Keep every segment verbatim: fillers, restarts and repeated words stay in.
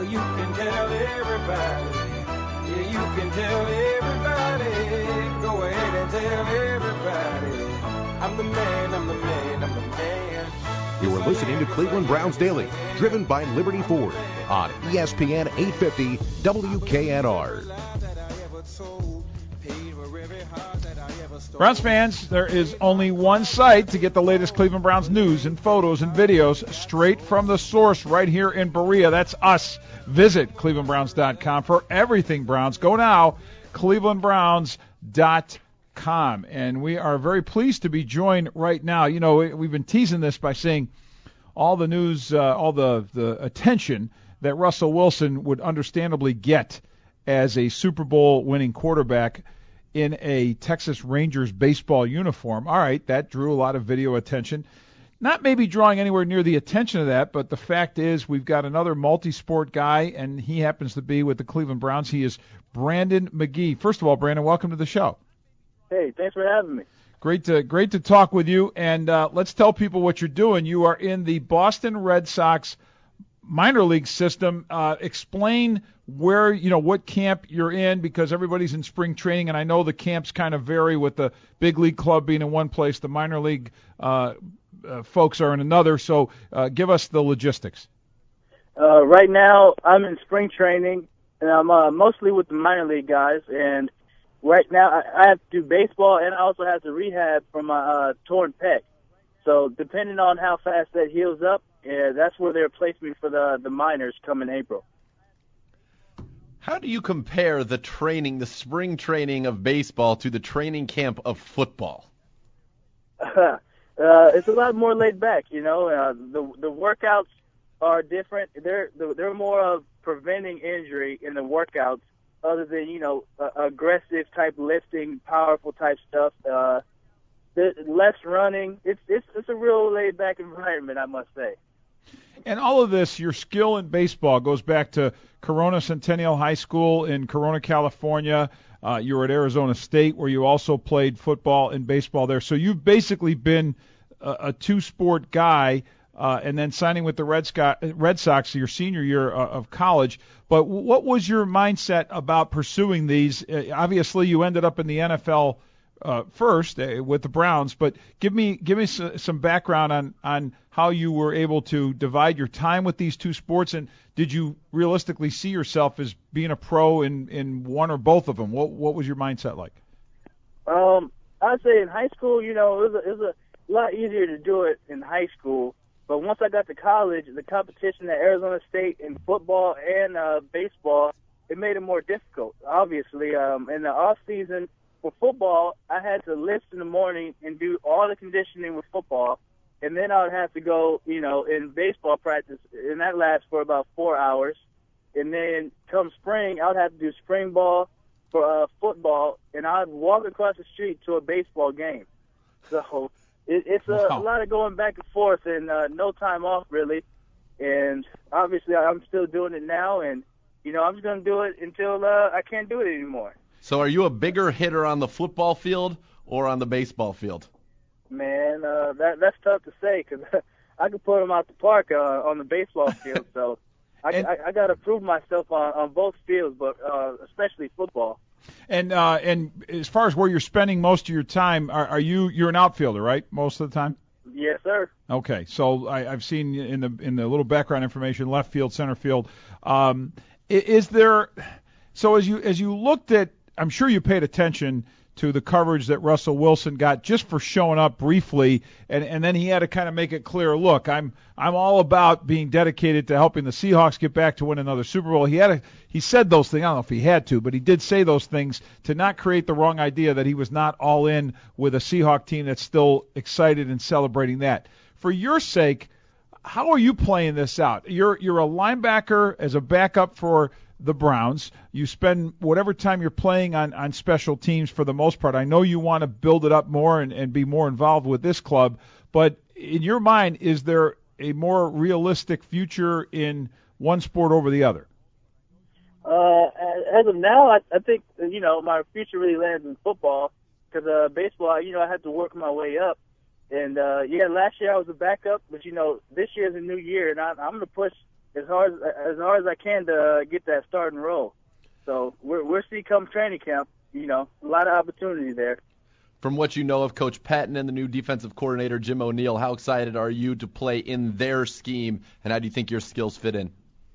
you can tell everybody. Yeah, you can tell everybody. Go ahead and tell everybody. I'm the man, I'm the man, I'm the man. You are listening to Cleveland Browns Daily, driven by Liberty Ford on E S P N eight fifty W K N R. Browns fans, there is only one site to get the latest Cleveland Browns news and photos and videos straight from the source right here in Berea. That's us. Visit cleveland browns dot com for everything Browns. Go now, cleveland browns dot com. And we are very pleased to be joined right now. You know, we've been teasing this by saying all the news, uh, all the, the attention that Russell Wilson would understandably get as a Super Bowl winning quarterback in a Texas Rangers baseball uniform. All right, that drew a lot of video attention. Not maybe drawing anywhere near the attention of that, but the fact is we've got another multi-sport guy, and he happens to be with the Cleveland Browns. He is Brandon McGee. First of all, Brandon, welcome to the show. Hey, thanks for having me. Great to great to talk with you, and uh, let's tell people what you're doing. You are in the Boston Red Sox minor league system. Uh, explain where, you know, what camp you're in, because everybody's in spring training, and I know the camps kind of vary with the big league club being in one place, the minor league uh, uh, folks are in another. So uh, give us the logistics. Uh, right now, I'm in spring training, and I'm uh, mostly with the minor league guys. And right now, I, I have to do baseball, and I also have to rehab for my uh, torn pec. So depending on how fast that heals up, yeah, that's where they'll place me for the the minors come in April. How do you compare the training, the spring training of baseball to the training camp of football? uh, it's a lot more laid back, you know. Uh, the the workouts are different. They're they're more of preventing injury in the workouts, other than, you know, uh, aggressive type lifting, powerful type stuff. Uh, less running. It's it's it's a real laid back environment, I must say. And all of this, your skill in baseball goes back to Corona Centennial High School in Corona, California. Uh, you were at Arizona State, where you also played football and baseball there. So you've basically been a, a two-sport guy, uh, and then signing with the Red, Scott, Red Sox your senior year uh, of college. But what was your mindset about pursuing these? Uh, obviously, you ended up in the N F L Uh, first uh, with the Browns, but give me give me s- some background on, on how you were able to divide your time with these two sports, and did you realistically see yourself as being a pro in, in one or both of them? What what was your mindset like? Um, I'd say in high school, you know, it was, a, it was a lot easier to do it in high school, but once I got to college, the competition at Arizona State in football and uh, baseball, it made it more difficult. Obviously, um, in the off season, for football, I had to lift in the morning and do all the conditioning with football, and then I would have to go, you know, in baseball practice, and that lasts for about four hours. And then come spring, I would have to do spring ball for uh, football, and I would walk across the street to a baseball game. So it, it's a, Wow. a lot of going back and forth and uh, no time off, really. And obviously, I'm still doing it now, and, you know, I'm just going to do it until uh, I can't do it anymore. So are you a bigger hitter on the football field or on the baseball field? Man, uh, that that's tough to say because I could put them out the park uh, on the baseball field. So I, And- I, I got to prove myself on, on both fields, but uh, especially football. And uh, and as far as where you're spending most of your time, are, are you you're an outfielder, right? Most of the time. Yes, sir. Okay, so I, I've seen in the in the little background information, left field, center field. Um, i- is there? So as you as you looked at, I'm sure you paid attention to the coverage that Russell Wilson got just for showing up briefly, and, and then he had to kind of make it clear, look, I'm I'm all about being dedicated to helping the Seahawks get back to win another Super Bowl. He had a, he said those things. I don't know if he had to, but he did say those things to not create the wrong idea that he was not all in with a Seahawk team that's still excited and celebrating that. For your sake, how are you playing this out? You're you're a linebacker as a backup for the Browns. You spend whatever time you're playing on, on special teams for the most part. I know you want to build it up more and, and be more involved with this club, but in your mind, is there a more realistic future in one sport over the other? Uh, as of now, I, I think, you know, my future really lands in football because uh, baseball, you know, I had to work my way up. And, uh, yeah, last year I was a backup, but, you know, this year is a new year, and I, I'm going to push as hard as, as hard as I can to uh, get that starting role. So we're we're see come training camp, you know, a lot of opportunity there. From what you know of Coach Patton and the new defensive coordinator, Jim O'Neil, how excited are you to play in their scheme, and how do you think your skills fit in?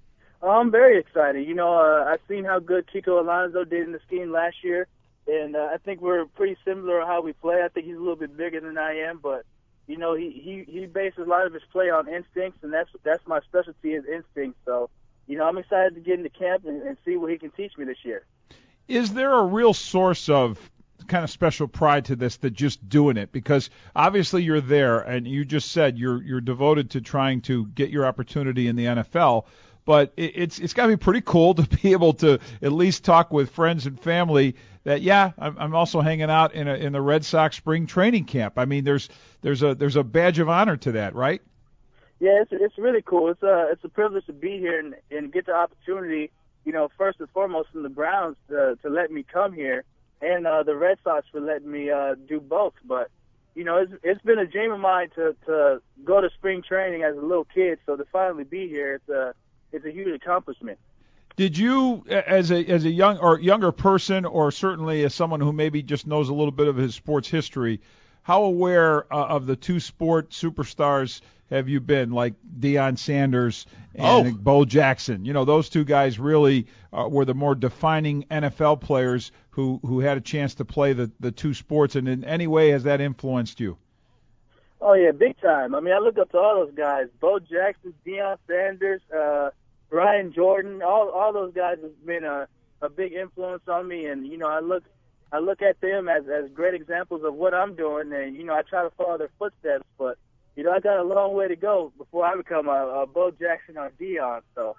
I'm very excited. You know, uh, I've seen how good Kiko Alonso did in the scheme last year, and uh, I think we're pretty similar on how we play. I think he's a little bit bigger than I am, but, you know, he, he, he bases a lot of his play on instincts, and that's that's my specialty is instincts. So, you know, I'm excited to get into camp and, and see what he can teach me this year. Is there a real source of kind of special pride to this than just doing it? Because obviously you're there, and you just said you're you're devoted to trying to get your opportunity in the N F L. But it, it's it's got to be pretty cool to be able to at least talk with friends and family that yeah, I'm, I'm also hanging out in a in the Red Sox spring training camp. I mean, there's there's a there's a badge of honor to that, right? Yeah, it's it's really cool. It's a it's a privilege to be here and, and get the opportunity. You know, first and foremost from the Browns to, to let me come here, and uh, the Red Sox for letting me uh, do both. But you know, it's it's been a dream of mine to to go to spring training as a little kid. So to finally be here, it's a it's a huge accomplishment. Did you, as a as a young or younger person, or certainly as someone who maybe just knows a little bit of his sports history, how aware uh, of the two sport superstars have you been, like Deion Sanders and oh. Bo Jackson? You know, those two guys really uh, were the more defining N F L players who, who had a chance to play the, the two sports. And in any way, has that influenced you? Oh, yeah, big time. I mean, I look up to all those guys, Bo Jackson, Deion Sanders, uh, Brian Jordan, all all those guys have been a, a big influence on me. And, you know, I look I look at them as, as great examples of what I'm doing. And, you know, I try to follow their footsteps. But, you know, I got a long way to go before I become a, a Bo Jackson or Deion. So.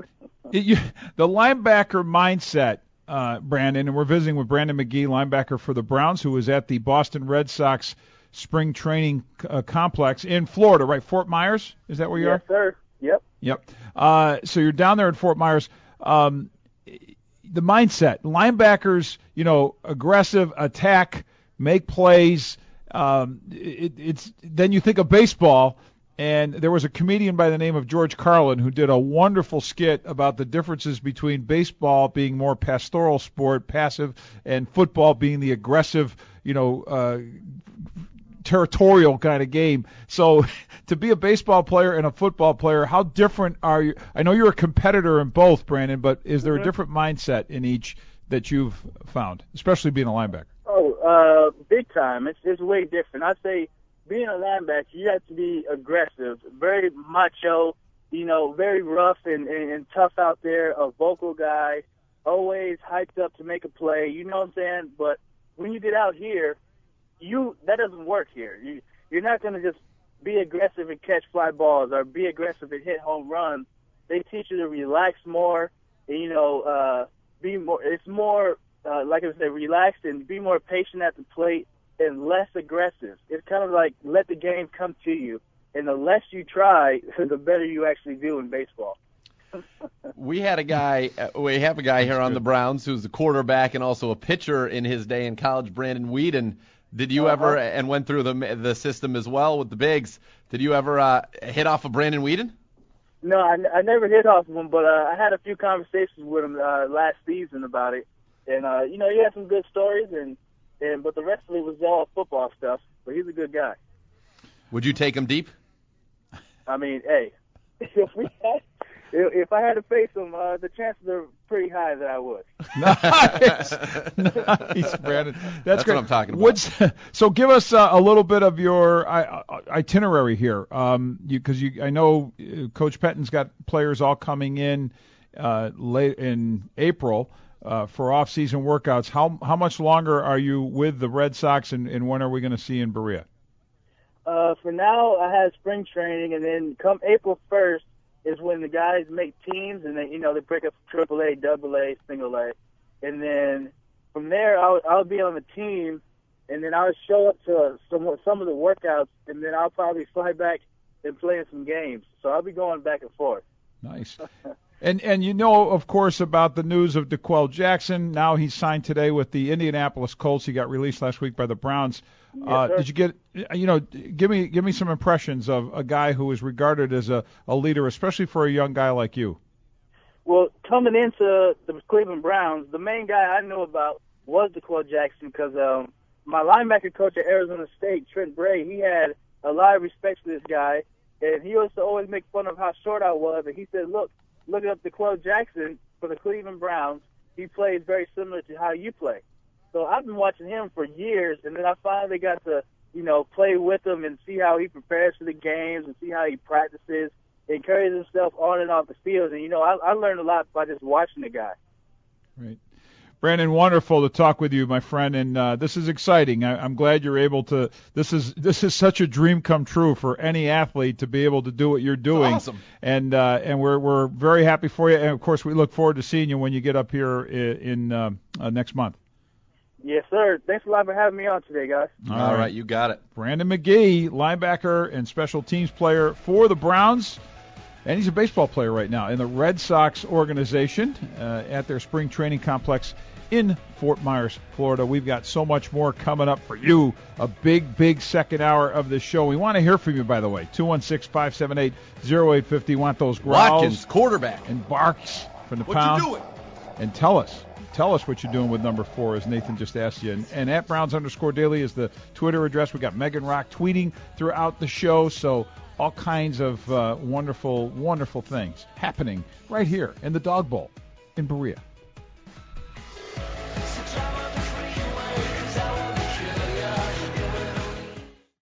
you, the linebacker mindset, uh, Brandon, and we're visiting with Brandon McGee, linebacker for the Browns, who was at the Boston Red Sox spring training uh, complex in Florida, right? Fort Myers? Is that where you yes, are? Yes, sir. Yep. Yep. Uh, so you're down there at Fort Myers. Um, the mindset, linebackers, you know, aggressive, attack, make plays. Um, it, it's then you think of baseball, and there was a comedian by the name of George Carlin who did a wonderful skit about the differences between baseball being more pastoral sport, passive, and football being the aggressive, you know, uh, territorial kind of game. So to be a baseball player and a football player, how different are you? I know you're a competitor in both, Brandon, but is there mm-hmm. a different mindset in each that you've found, especially being a linebacker? Oh, uh, big time. It's it's way different. I'd say being a linebacker, you have to be aggressive, very macho, you know, very rough and, and, and tough out there, a vocal guy, always hyped up to make a play, you know what I'm saying? But when you get out here, you that doesn't work here. You, you're not going to just be aggressive and catch fly balls or be aggressive and hit home runs. They teach you to relax more, and, you know, uh, be more. It's more, uh, like I said, relaxed and be more patient at the plate and less aggressive. It's kind of like let the game come to you, and the less you try, the better you actually do in baseball. We had a guy, uh, we have a guy here on the Browns who's a quarterback and also a pitcher in his day in college, Brandon Weeden. Did you uh-huh. ever, and went through the the system as well with the Bigs, did you ever uh, hit off of Brandon Weeden? No, I, I never hit off of him, but uh, I had a few conversations with him uh, last season about it. And, uh, you know, he had some good stories, and, and but the rest of it was all football stuff. But he's a good guy. Would you take him deep? I mean, hey, if we had, if I had to face him, uh, the chances are pretty high that I would. Nice, nice, Brandon. That's, That's great. what I'm talking about. What's, so give us uh, a little bit of your uh, itinerary here, um, because you, you, I know uh, Coach Pettin's got players all coming in uh, late in April uh, for off-season workouts. How how much longer are you with the Red Sox, and, and when are we going to see in Berea? Uh, for now, I have spring training, and then come April first is when the guys make teams, and then, you know, they break up triple A, double A, single A. And then from there, I'll, I'll be on the team, and then I'll show up to some, some of the workouts, and then I'll probably fly back and play in some games. So I'll be going back and forth. Nice. And and you know, of course, about the news of DeQuell Jackson. Now he's signed today with the Indianapolis Colts. He got released last week by the Browns. Yes, uh, sir. did you get, you know, give me give me some impressions of a guy who is regarded as a, a leader, especially for a young guy like you? Well, coming into the Cleveland Browns, the main guy I knew about was DeQuell Jackson because um, my linebacker coach at Arizona State, Trent Bray, he had a lot of respect for this guy, and he used to always make fun of how short I was. And he said, look, looking up DeQuell Jackson for the Cleveland Browns, he plays very similar to how you play. So I've been watching him for years, and then I finally got to, you know, play with him and see how he prepares for the games and see how he practices and carries himself on and off the field. And, you know, I, I learned a lot by just watching the guy. Right. Brandon, wonderful to talk with you, my friend, and uh, this is exciting. I, I'm glad you're able to. This is this is such a dream come true for any athlete to be able to do what you're doing. That's awesome. And uh, and we're we're very happy for you. And of course, we look forward to seeing you when you get up here in, in uh, uh, next month. Yes, sir. Thanks a lot for having me on today, guys. All, All right. right, you got it. Brandon McGee, linebacker and special teams player for the Browns. And he's a baseball player right now in the Red Sox organization uh, at their spring training complex in Fort Myers, Florida. We've got so much more coming up for you. A big, big second hour of this show. We want to hear from you, by the way. two one six, five seven eight, zero eight five zero. Want those growls Watkins, quarterback, and barks from the what pound. you doing? And tell us. Tell us what you're doing with number four, as Nathan just asked you. And, and at Browns underscore Daily is the Twitter address. We got Megan Rock tweeting throughout the show. So all kinds of uh, wonderful, wonderful things happening right here in the Dog Bowl in Berea.